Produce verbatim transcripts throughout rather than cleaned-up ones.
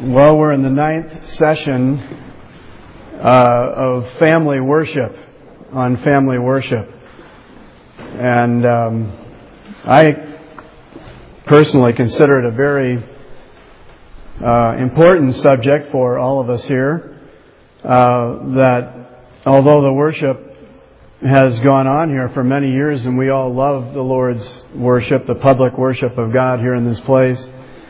Well, we're in the ninth session uh, of family worship, on family worship. And um, I personally consider it a very uh, important subject for all of us here, uh, that although the worship has gone on here for many years and we all love the Lord's worship, the public worship of God here in this place,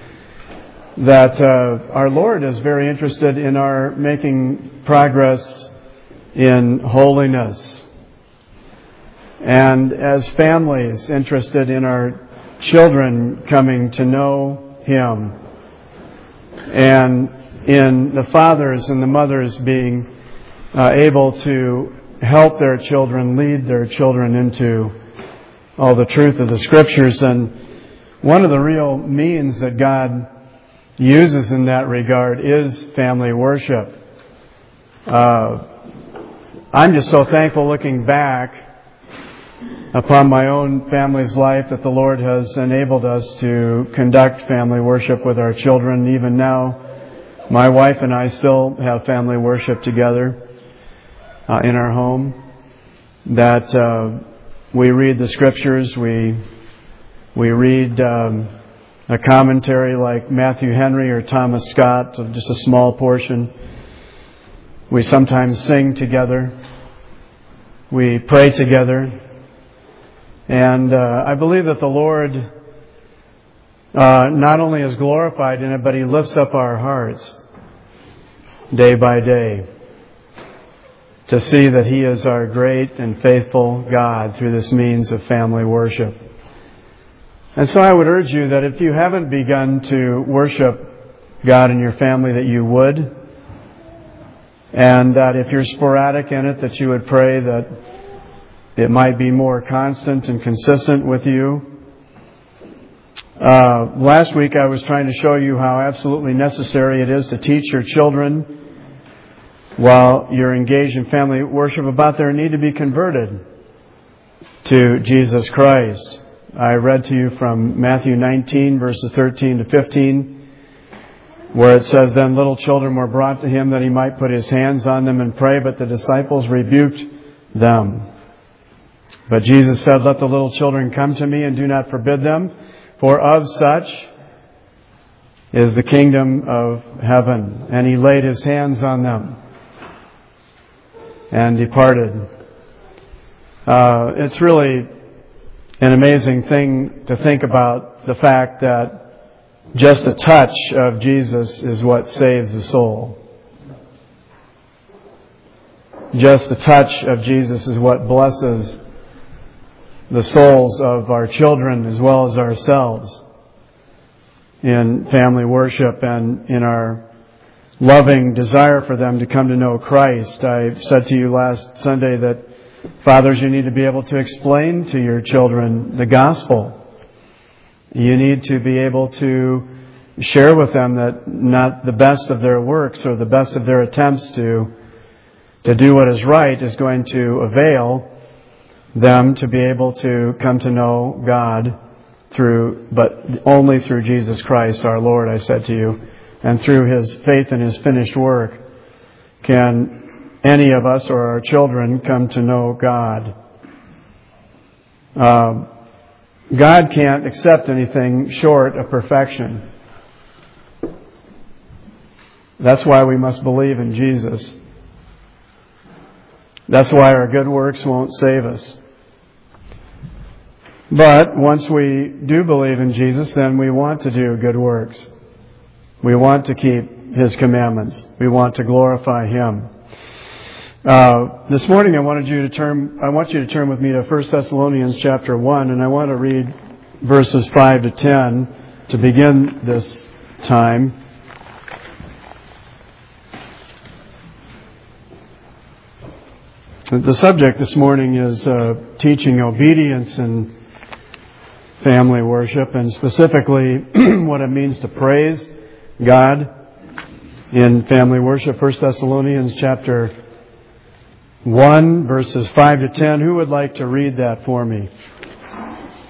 that uh, our Lord is very interested in our making progress in holiness. And as families, interested in our children coming to know Him. And in the fathers and the mothers being uh, able to help their children, lead their children into all the truth of the Scriptures. And one of the real means that God uses in that regard is family worship. Uh, I'm just so thankful looking back upon my own family's life that the Lord has enabled us to conduct family worship with our children. Even now, my wife and I still have family worship together uh, in our home. That uh, we read the Scriptures, we we read Um, a commentary like Matthew Henry or Thomas Scott, just a small portion. We sometimes sing together. We pray together. And uh, I believe that the Lord uh, not only is glorified in it, but He lifts up our hearts day by day to see that He is our great and faithful God through this means of family worship. And so I would urge you that if you haven't begun to worship God in your family, that you would. And that if you're sporadic in it, that you would pray that it might be more constant and consistent with you. Uh, last week I was trying to show you how absolutely necessary it is to teach your children while you're engaged in family worship about their need to be converted to Jesus Christ. I read to you from Matthew nineteen, verses thirteen to fifteen, where it says, "Then little children were brought to Him that He might put His hands on them and pray, but the disciples rebuked them. But Jesus said, 'Let the little children come to Me and do not forbid them, for of such is the kingdom of heaven.' And He laid His hands on them and departed." Uh, it's really an amazing thing to think about the fact that just a touch of Jesus is what saves the soul. Just a touch of Jesus is what blesses the souls of our children as well as ourselves in family worship and in our loving desire for them to come to know Christ. I said to you last Sunday that fathers, you need to be able to explain to your children the gospel. You need to be able to share with them that not the best of their works or the best of their attempts to to do what is right is going to avail them to be able to come to know God through, but only through Jesus Christ our Lord, I said to you, and through His faith in His finished work can any of us or our children come to know God. Uh, God can't accept anything short of perfection. That's why we must believe in Jesus. That's why our good works won't save us. But once we do believe in Jesus, then we want to do good works. We want to keep His commandments. We want to glorify Him. Uh, this morning I wanted you to turn, I want you to turn with me to First Thessalonians chapter one, and I want to read verses five to ten to begin this time. The subject this morning is uh, teaching obedience in family worship, and specifically what it means to praise God in family worship. First Thessalonians chapter one, verses five to ten. Who would like to read that for me?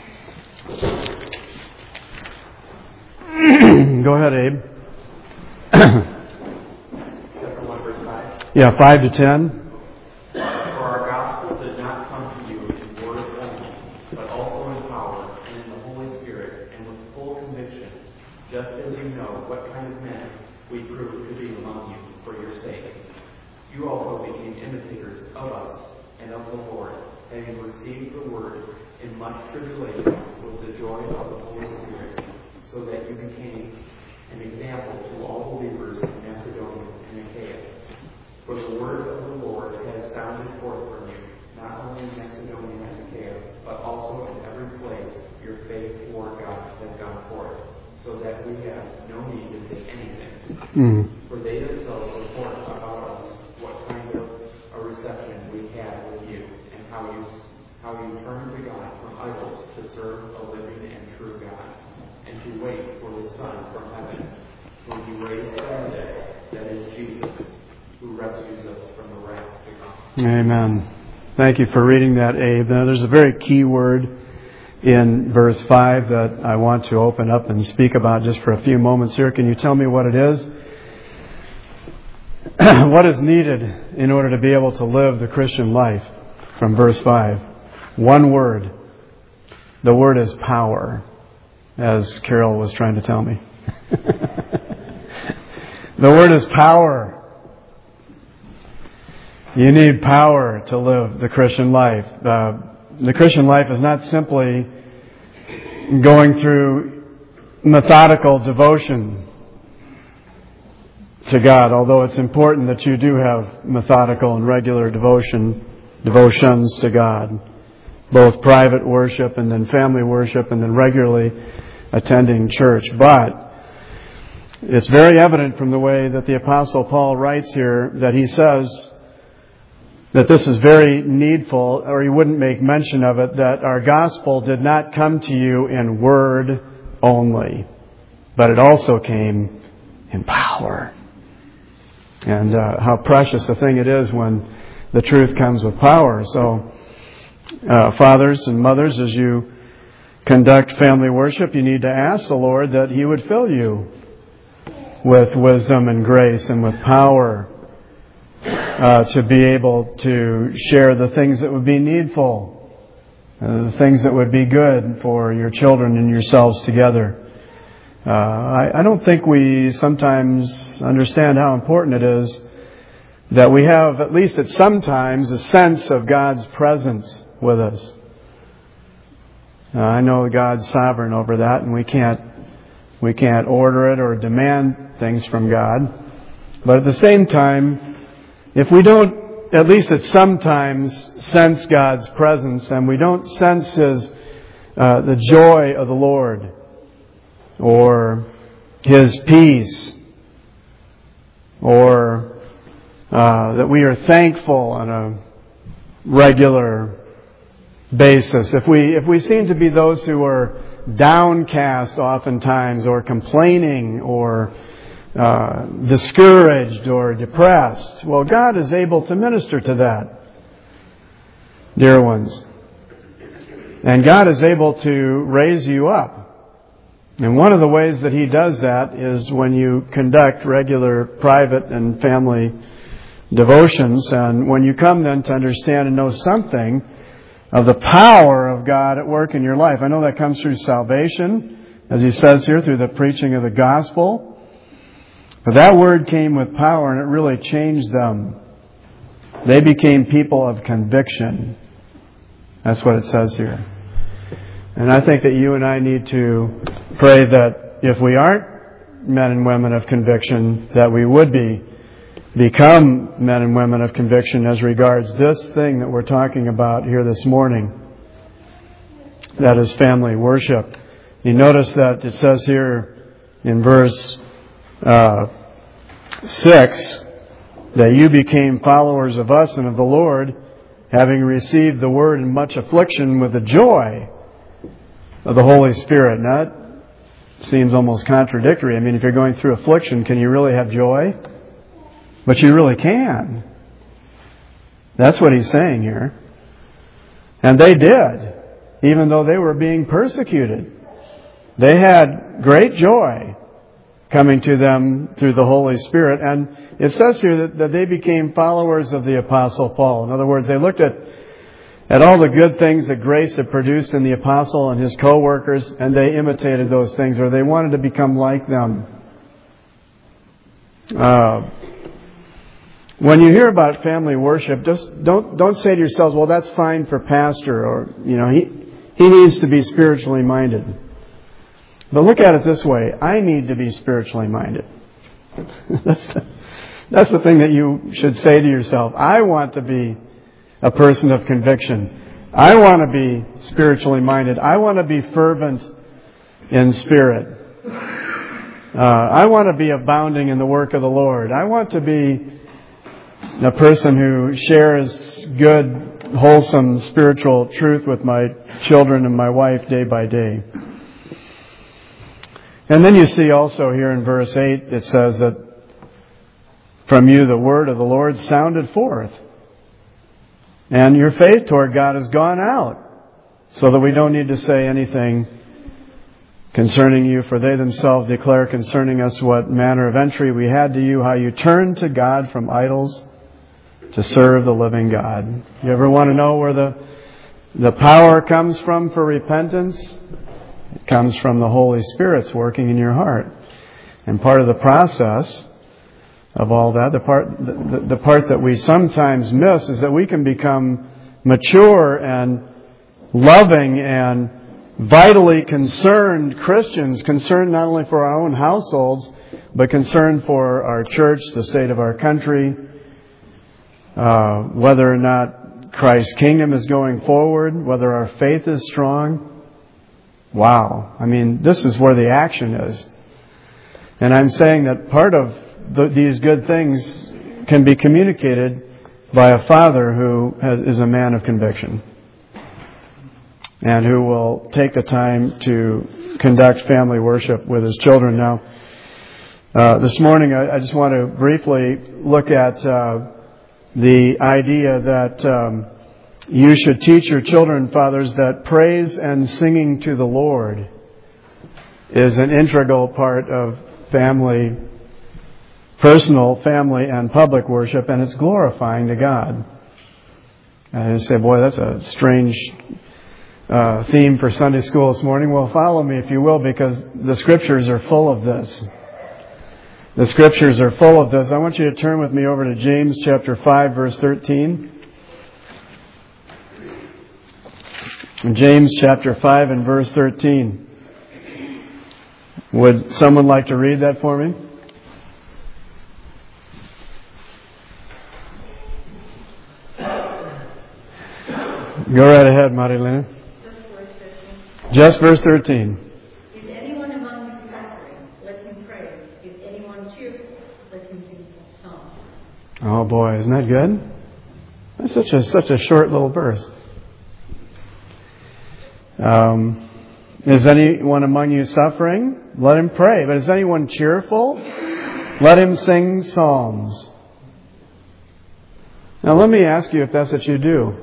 Go ahead, Abe. Chapter one, verse five. Yeah, five to ten. For our gospel did not come to you in word only, but also in power and in the Holy Spirit and with full conviction, just as you know what kind of men we proved to be among you for your sake. You also became imitators of us and of the Lord, having received the word in much tribulation with the joy of the Holy Spirit, so that you became an example to all believers in Macedonia and Achaia. For the word of the Lord has sounded forth from you, not only in Macedonia and Achaia, but also in every place your faith toward God has gone forth, so that we have no need to say anything. Mm. For they themselves report about us what kind of a reception we had with you, and how you how you turned to God from idols to serve a living and true God, and to wait for the Son from heaven, whom He raised from the dead, that is Jesus, who rescues us from the wrath to come. Amen. Thank you for reading that, Abe. Now, there's a very key word in verse five that I want to open up and speak about just for a few moments here. Can you tell me what it is? What is needed in order to be able to live the Christian life from verse five? One word. The word is power, as Carol was trying to tell me. The word is power. You need power to live the Christian life. Uh, the Christian life is not simply going through methodical devotion to God, although it's important that you do have methodical and regular devotion, devotions to God, both private worship and then family worship and then regularly attending church. But it's very evident from the way that the Apostle Paul writes here that he says that this is very needful, or he wouldn't make mention of it, that our gospel did not come to you in word only, but it also came in power. And uh, how precious a thing it is when the truth comes with power. So, uh, fathers and mothers, as you conduct family worship, you need to ask the Lord that He would fill you with wisdom and grace and with power uh, to be able to share the things that would be needful, uh, the things that would be good for your children and yourselves together. Uh, I, I don't think we sometimes understand how important it is that we have, at least at some times, a sense of God's presence with us. Uh, I know God's sovereign over that, and we can't we can't order it or demand things from God. But at the same time, if we don't, at least at some times, sense God's presence, and we don't sense His uh, the joy of the Lord, or His peace, or uh, that we are thankful on a regular basis. If we if we seem to be those who are downcast oftentimes, or complaining, or uh, discouraged, or depressed, well, God is able to minister to that, dear ones. And God is able to raise you up. And one of the ways that He does that is when you conduct regular private and family devotions, and when you come then to understand and know something of the power of God at work in your life. I know that comes through salvation, as He says here, through the preaching of the gospel. But that word came with power, and it really changed them. They became people of conviction. That's what it says here. And I think that you and I need to pray that if we aren't men and women of conviction, that we would be become men and women of conviction as regards this thing that we're talking about here this morning. That is family worship. You notice that it says here in verse uh, six that you became followers of us and of the Lord, having received the word in much affliction with the joy of the Holy Spirit. Now, that seems almost contradictory. I mean, if you're going through affliction, can you really have joy? But you really can. That's what he's saying here. And they did, even though they were being persecuted. They had great joy coming to them through the Holy Spirit. And it says here that, that they became followers of the Apostle Paul. In other words, they looked at, at all the good things that grace had produced in the Apostle and his co-workers, and they imitated those things, or they wanted to become like them. Uh, when you hear about family worship, just don't don't say to yourselves, well, that's fine for pastor, or, you know, he he needs to be spiritually minded. But look at it this way: I need to be spiritually minded. that's the, that's the thing that you should say to yourself. I want to be a person of conviction. I want to be spiritually minded. I want to be fervent in spirit. Uh, I want to be abounding in the work of the Lord. I want to be a person who shares good, wholesome, spiritual truth with my children and my wife day by day. And then you see also here in verse eight, it says that from you the word of the Lord sounded forth. And your faith toward God has gone out, so that we don't need to say anything concerning you, for they themselves declare concerning us what manner of entry we had to you, how you turned to God from idols to serve the living God. You ever want to know where the the power comes from for repentance? It comes from the Holy Spirit's working in your heart. And part of the process of all that, the part the, the part that we sometimes miss, is that we can become mature and loving and vitally concerned Christians, concerned not only for our own households, but concerned for our church, the state of our country, uh, whether or not Christ's kingdom is going forward, whether our faith is strong. Wow. I mean, this is where the action is. And I'm saying that part of the, these good things can be communicated by a father who has, is a man of conviction, and who will take the time to conduct family worship with his children. Now, uh, this morning I, I just want to briefly look at uh, the idea that um, you should teach your children, fathers, that praise and singing to the Lord is an integral part of family, personal, family, and public worship, and it's glorifying to God. And you say, boy, that's a strange Uh, theme for Sunday school this morning. Well, follow me if you will, because the Scriptures are full of this. The Scriptures are full of this. I want you to turn with me over to James chapter five, verse thirteen. James chapter five and verse thirteen. Would someone like to read that for me? Go right ahead, Marilena. Just verse thirteen. Is anyone among you suffering? Let him pray. Is anyone cheerful? Let him sing songs. Oh boy, isn't that good? That's such a such a short little verse. Um, is anyone among you suffering? Let him pray. But is anyone cheerful? Let him sing psalms. Now let me ask you if that's what you do.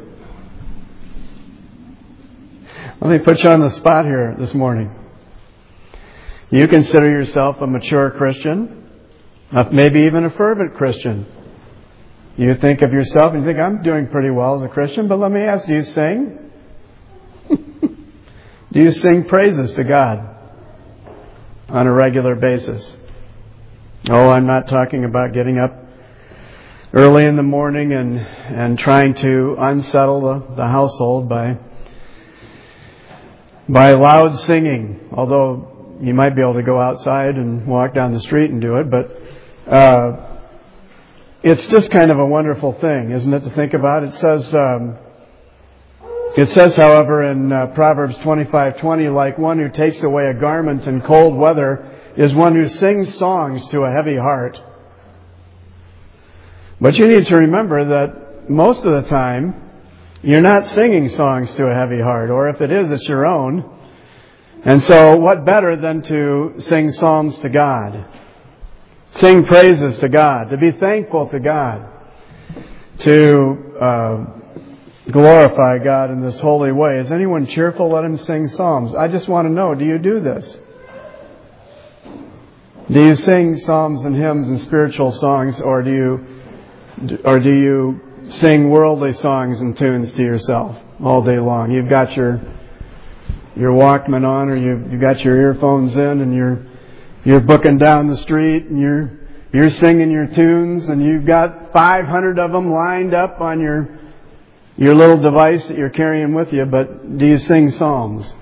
Let me put you on the spot here this morning. You consider yourself a mature Christian, maybe even a fervent Christian. You think of yourself and you think, I'm doing pretty well as a Christian, but let me ask, do you sing? Do you sing praises to God on a regular basis? Oh, I'm not talking about getting up early in the morning and, and trying to unsettle the, the household by by loud singing, although you might be able to go outside and walk down the street and do it, but uh, it's just kind of a wonderful thing, isn't it, to think about? It says, um, it says, however, in uh, Proverbs twenty-five twenty, like one who takes away a garment in cold weather is one who sings songs to a heavy heart. But you need to remember that most of the time, you're not singing songs to a heavy heart, or if it is, it's your own. And so what better than to sing psalms to God? Sing praises to God, to be thankful to God, to uh, glorify God in this holy way. Is anyone cheerful? Let him sing psalms. I just want to know, do you do this? Do you sing psalms and hymns and spiritual songs, or do you, or do you sing worldly songs and tunes to yourself all day long? You've got your your Walkman on, or you've, you've got your earphones in, and you're you're booking down the street, and you're you're singing your tunes, and you've got five hundred of them lined up on your your little device that you're carrying with you. But do you sing psalms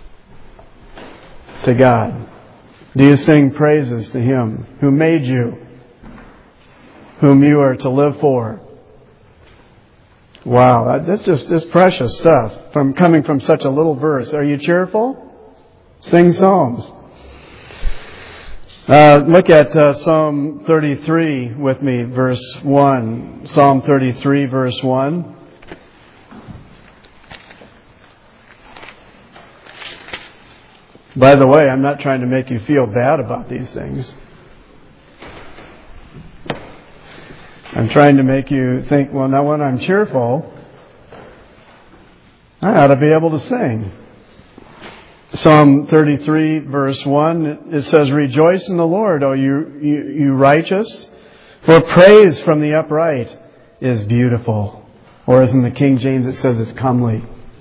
to God? Do you sing praises to Him who made you, whom you are to live for? Wow, that's just this precious stuff from coming from such a little verse. Are you cheerful? Sing psalms. Uh, look at uh, Psalm thirty-three with me, verse one. Psalm thirty-three, verse one. By the way, I'm not trying to make you feel bad about these things. I'm trying to make you think, well, now when I'm cheerful, I ought to be able to sing. Psalm thirty-three, verse one, it says, "Rejoice in the Lord, O you, you, you righteous, for praise from the upright is beautiful." Or as in the King James, it says it's comely.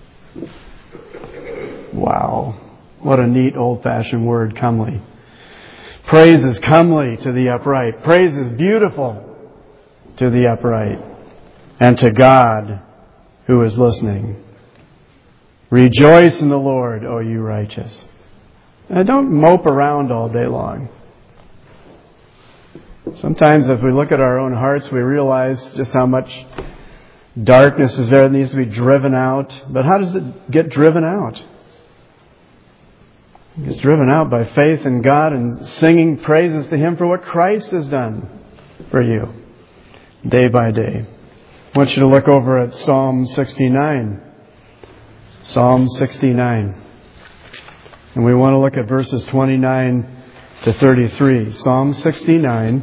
Wow. What a neat old-fashioned word, comely. Praise is comely to the upright. Praise is beautiful to the upright and to God who is listening. Rejoice in the Lord, O you righteous. And don't mope around all day long. Sometimes if we look at our own hearts, we realize just how much darkness is there that needs to be driven out. But how does it get driven out? It's driven out by faith in God and singing praises to Him for what Christ has done for you day by day. I want you to look over at Psalm sixty-nine. Psalm sixty-nine. And we want to look at verses twenty-nine to thirty-three. Psalm sixty-nine,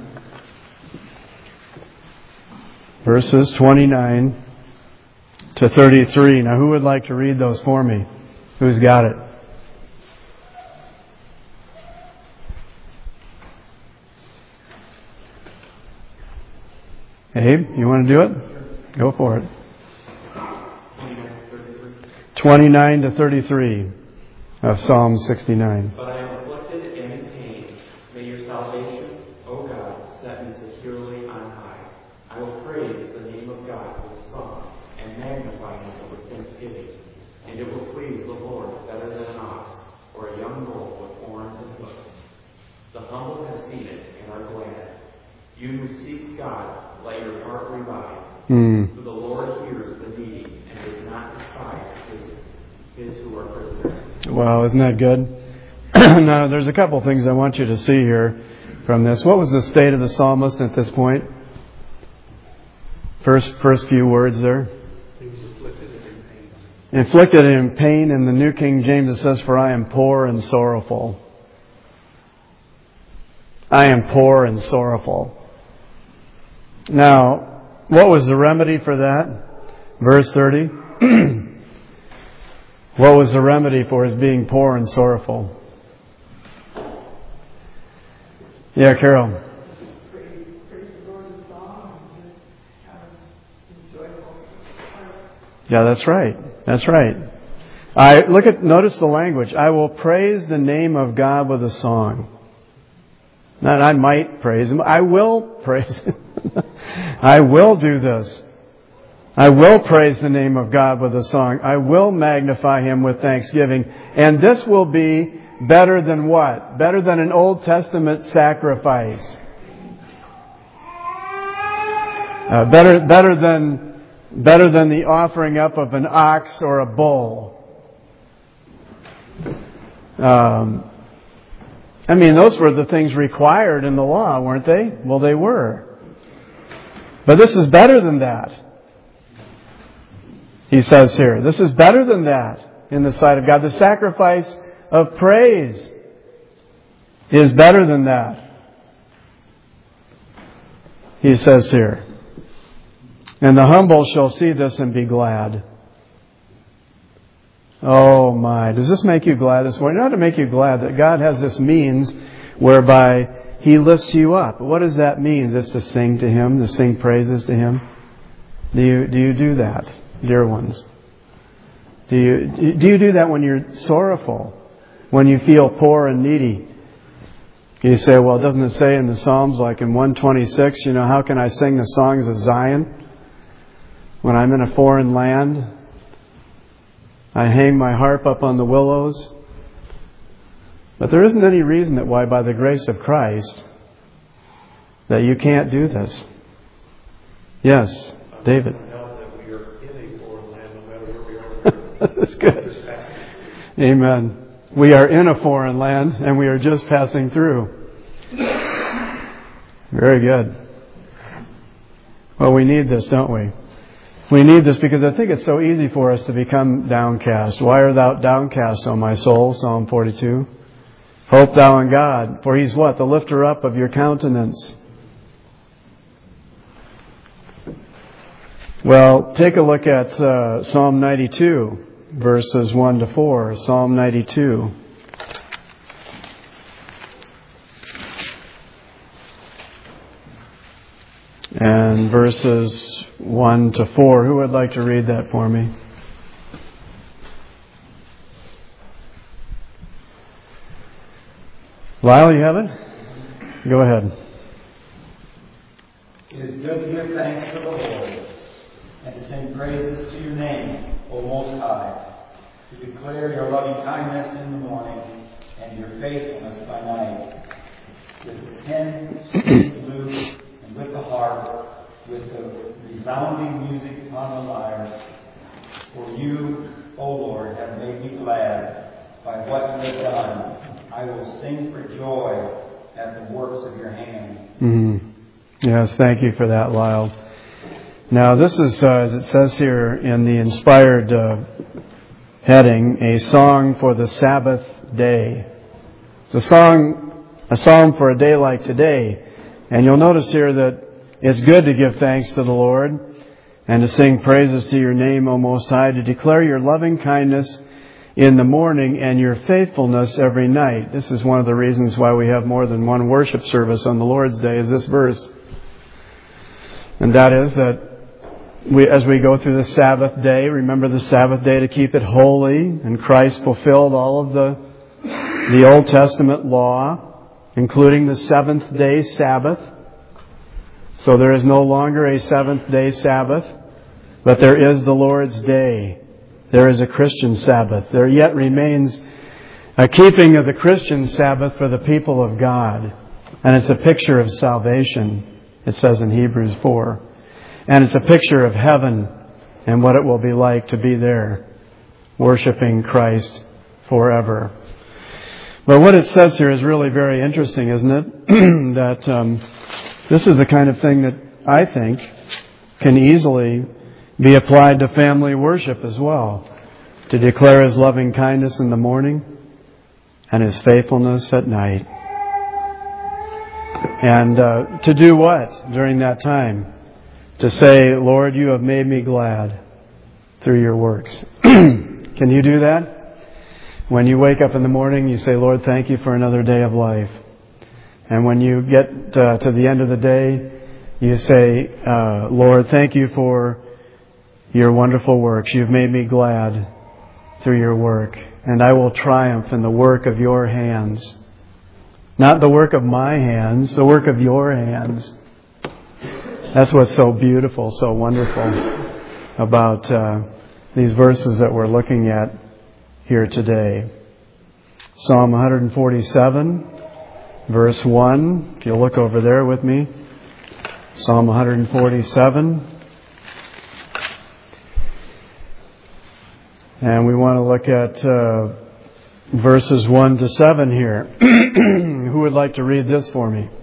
verses twenty-nine to thirty-three. Now, who would like to read those for me? Who's got it? Abe, you want to do it? Go for it. twenty-nine to thirty-three of Psalm sixty-nine. But I am afflicted and in pain. May your salvation, O God, set me securely on high. I will praise the name of God with song and magnify Him with thanksgiving. And it will please the Lord better than an ox or a young bull with horns and hoofs. The humble have seen it and are glad. You who seek God, let your heart revive. Mm. For the Lord hears the needy and does not despise his, his who are prisoners. Well, isn't that good? Now, there's a couple things I want you to see here from this. What was the state of the psalmist at this point? First, first few words there. He was afflicted and in pain. Inflicted and in pain. In the New King James, it says, "For I am poor and sorrowful." I am poor and sorrowful. Now, what was the remedy for that? Verse thirty. What was the remedy for his being poor and sorrowful? Yeah, Carol. Yeah, that's right. That's right. I look at notice the language. I will praise the name of God with a song. Not I might praise Him. I will praise Him. I will do this. I will praise the name of God with a song. I will magnify Him with thanksgiving. And this will be better than what? Better than an Old Testament sacrifice. Uh, better, better than, better than the offering up of an ox or a bull. Um, I mean, those were the things required in the law, weren't they? Well, they were. But this is better than that. He says here, this is better than that in the sight of God. The sacrifice of praise is better than that. He says here, and the humble shall see this and be glad. Oh my, does this make you glad this morning? It ought to make you glad that God has this means whereby He lifts you up. What does that mean? Is it to sing to Him, to sing praises to Him? Do you do you do that, dear ones? Do you do you do that when you're sorrowful, when you feel poor and needy? You say, well, doesn't it say in the Psalms, like in one twenty-six, you know, how can I sing the songs of Zion when I'm in a foreign land? I hang my harp up on the willows. But there isn't any reason that why, by the grace of Christ, that you can't do this. Yes, David. That's good. Amen. We are in a foreign land and we are just passing through. Very good. Well, we need this, don't we? We need this because I think it's so easy for us to become downcast. Why art thou downcast, O my soul? Psalm forty-two. Hope thou in God, for He's what? The lifter up of your countenance. Well, take a look at uh, Psalm ninety-two, verses one to four. Psalm ninety-two. And verses one to four. Who would like to read that for me? Lyle, you have it? Go ahead. It is good to give thanks to the Lord and to sing praises to your name, O Most High, to declare your loving kindness in the morning and your faithfulness by night, with the ten stringed lute and with the harp, with the resounding music upon the lyre. For you, O Lord, have made me glad by what you have done. I will sing for joy at the works of your hand. Mm-hmm. Yes, thank you for that, Lyle. Now, this is, uh, as it says here in the inspired uh, heading, a song for the Sabbath day. It's a song, a psalm for a day like today. And you'll notice here that it's good to give thanks to the Lord and to sing praises to your name, O Most High, to declare your loving kindness in the morning and your faithfulness every night. This is one of the reasons why we have more than one worship service on the Lord's Day, is this verse. And that is that we, as we go through the Sabbath day, remember the Sabbath day to keep it holy, and Christ fulfilled all of the, the Old Testament law, including the seventh day Sabbath. So there is no longer a seventh day Sabbath, but there is the Lord's Day. There is a Christian Sabbath. There yet remains a keeping of the Christian Sabbath for the people of God. And it's a picture of salvation, it says in Hebrews four. And it's a picture of heaven and what it will be like to be there, worshiping Christ forever. But what it says here is really very interesting, isn't it? that um, this is the kind of thing that I think can easily be applied to family worship as well. To declare His loving kindness in the morning and His faithfulness at night. And uh, to do what during that time? To say, Lord, you have made me glad through your works. Can you do that? When you wake up in the morning, you say, Lord, thank you for another day of life. And when you get uh, to the end of the day, you say, uh, Lord, thank you for your wonderful works. You've made me glad through your work. And I will triumph in the work of your hands. Not the work of my hands, the work of your hands. That's what's so beautiful, so wonderful about uh, these verses that we're looking at here today. Psalm one forty-seven, verse one. If you'll look over there with me. Psalm one forty-seven. And we want to look at uh, verses one to seven here. Who would like to read this for me?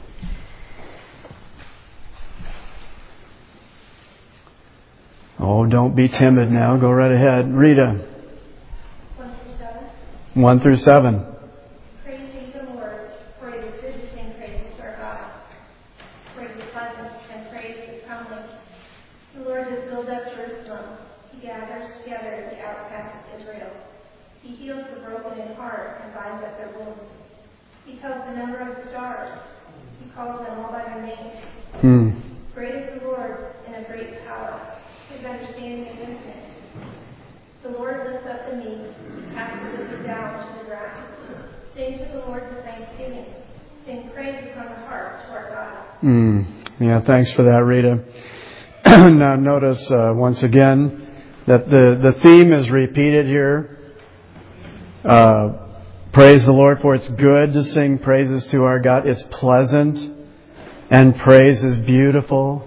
Oh, don't be timid now. Go right ahead. Rita. One through seven. One through seven. Praise ye the Lord, for it is good to sing praises to our God. For it is pleasant, and praise is comely. The Lord has built up Jerusalem. He gathers together the outcasts of Israel. He heals the broken in heart and binds up their wounds. He tells the number of the stars. He calls them all by their names. Hmm. Great is the Lord and of great power. His understanding is infinite. The Lord lifts up the meek, casts the wicked down to the ground. Sing to the Lord with thanksgiving. Sing praise from the heart to our God. Hmm. Yeah, thanks for that, Rita. Now notice uh, once again that the, the theme is repeated here. Uh, praise the Lord, for it's good to sing praises to our God. It's pleasant, and praise is beautiful.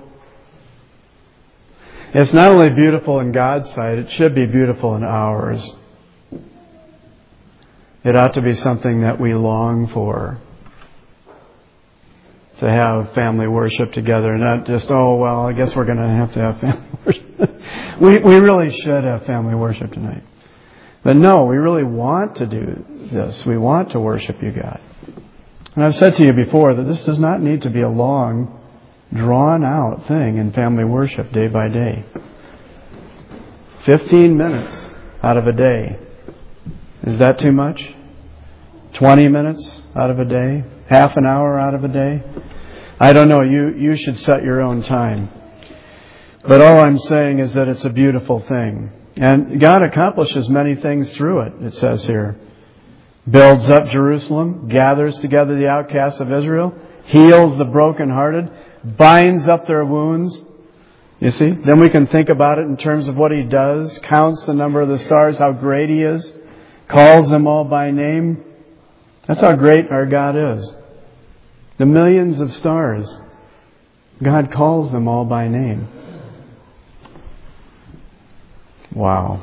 It's not only beautiful in God's sight, it should be beautiful in ours. It ought to be something that we long for. To have family worship together, not just, oh, well, I guess we're going to have to have family worship. we, we really should have family worship tonight. But no, we really want to do this. We want to worship you, God. And I've said to you before that this does not need to be a long, drawn-out thing in family worship day by day. Fifteen minutes out of a day. Is that too much? Twenty minutes out of a day? Half an hour out of a day? I don't know. You, you should set your own time. But all I'm saying is that it's a beautiful thing. And God accomplishes many things through it, it says here. Builds up Jerusalem, gathers together the outcasts of Israel, heals the brokenhearted, binds up their wounds. You see? Then we can think about it in terms of what He does, counts the number of the stars, how great He is, calls them all by name. That's how great our God is. The millions of stars, God calls them all by name. Wow.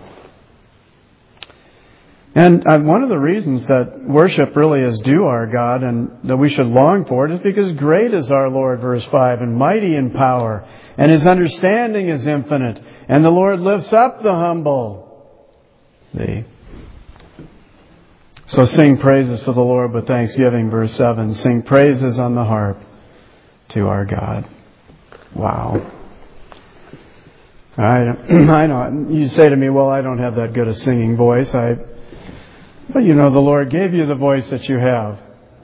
And uh, one of the reasons that worship really is due our God and that we should long for it is because great is our Lord, verse five, and mighty in power, and His understanding is infinite, and the Lord lifts up the humble. See? So sing praises to the Lord with thanksgiving, verse seven. Sing praises on the harp to our God. Wow. I, I know. You say to me, well, I don't have that good a singing voice. I, but you know, the Lord gave you the voice that you have.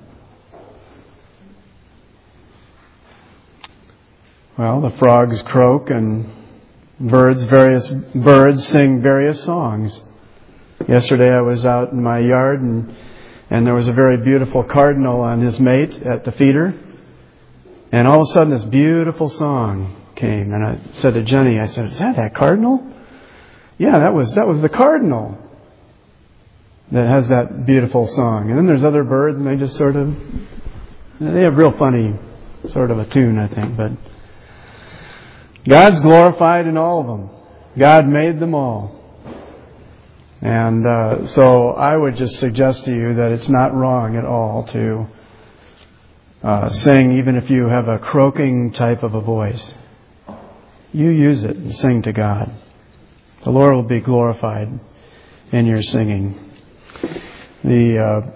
Well, the frogs croak and birds, various birds sing various songs. Yesterday I was out in my yard and and there was a very beautiful cardinal on his mate at the feeder. And all of a sudden this beautiful song came. And I said to Jenny, I said, is that that cardinal? Yeah, that was that was the cardinal that has that beautiful song. And then there's other birds and they just sort of, they have real funny sort of a tune, I think. But God's glorified in all of them. God made them all. And uh, so I would just suggest to you that it's not wrong at all to uh, sing, even if you have a croaking type of a voice. You use it and sing to God. The Lord will be glorified in your singing. The uh,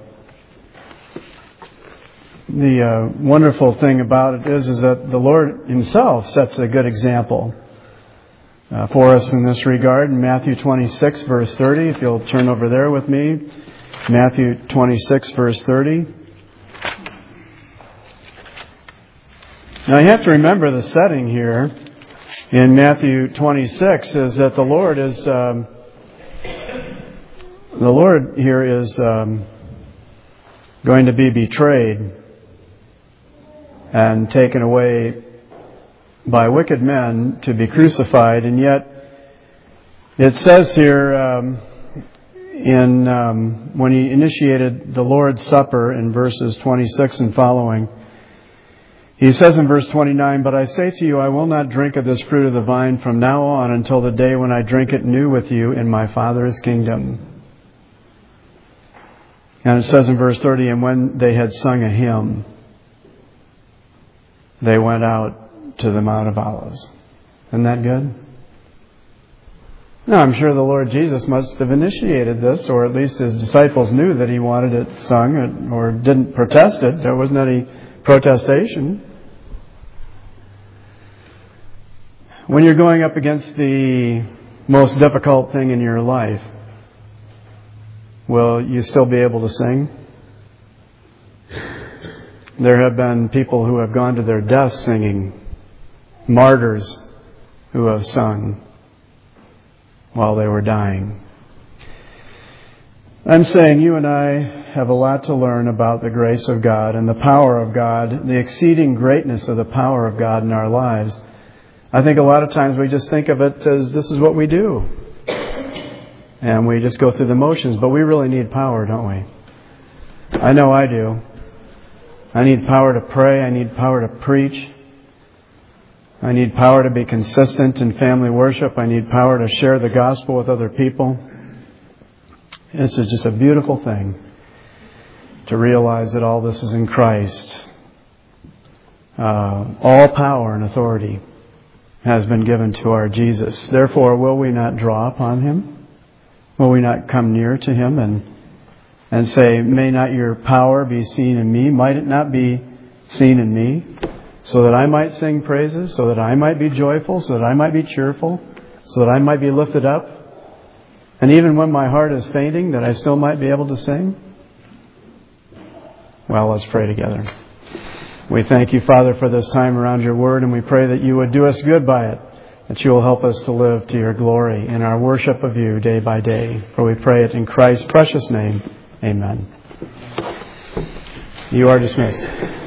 the uh, wonderful thing about it is, is that the Lord Himself sets a good example Uh, for us in this regard. In Matthew twenty-six, verse thirty, if you'll turn over there with me. Matthew twenty-six, verse thirty. Now you have to remember the setting here in Matthew twenty-six is that the Lord is, um, the Lord here is um, going to be betrayed and taken away by wicked men to be crucified, and yet it says here um, in um, when He initiated the Lord's Supper in verses twenty-six and following, He says in verse twenty-nine, "But I say to you, I will not drink of this fruit of the vine from now on until the day when I drink it new with you in my Father's kingdom." And it says in verse thirty, "And when they had sung a hymn, they went out to the Mount of Olives." Isn't that good? Now, I'm sure the Lord Jesus must have initiated this, or at least His disciples knew that He wanted it sung, or didn't protest it. There wasn't any protestation. When you're going up against the most difficult thing in your life, will you still be able to sing? There have been people who have gone to their death singing, martyrs who have sung while they were dying. I'm saying you and I have a lot to learn about the grace of God and the power of God, the exceeding greatness of the power of God in our lives. I think a lot of times we just think of it as this is what we do. And we just go through the motions. But we really need power, don't we? I know I do. I need power to pray. I need power to preach. I need power to be consistent in family worship. I need power to share the gospel with other people. This is just a beautiful thing to realize that all this is in Christ. Uh, all power and authority has been given to our Jesus. Therefore, will we not draw upon Him? Will we not come near to Him and and say, may not your power be seen in me? Might it not be seen in me? So that I might sing praises, so that I might be joyful, so that I might be cheerful, so that I might be lifted up. And even when my heart is fainting, that I still might be able to sing? Well, let's pray together. We thank you, Father, for this time around your word, and we pray that you would do us good by it, that you will help us to live to your glory in our worship of you day by day. For we pray it in Christ's precious name. Amen. You are dismissed.